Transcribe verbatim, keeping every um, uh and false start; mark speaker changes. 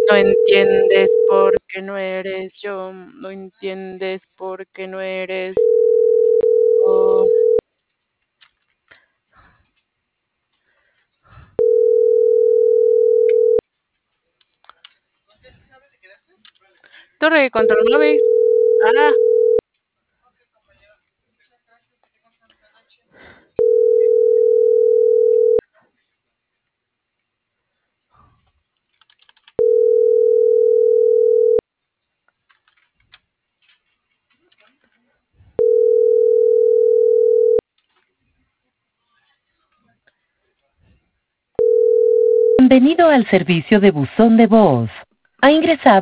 Speaker 1: No entiendes porque no eres yo, no entiendes porque no eres oh. Torre de control nueve. Ah.
Speaker 2: Bienvenido al servicio de buzón de voz. Ha ingresado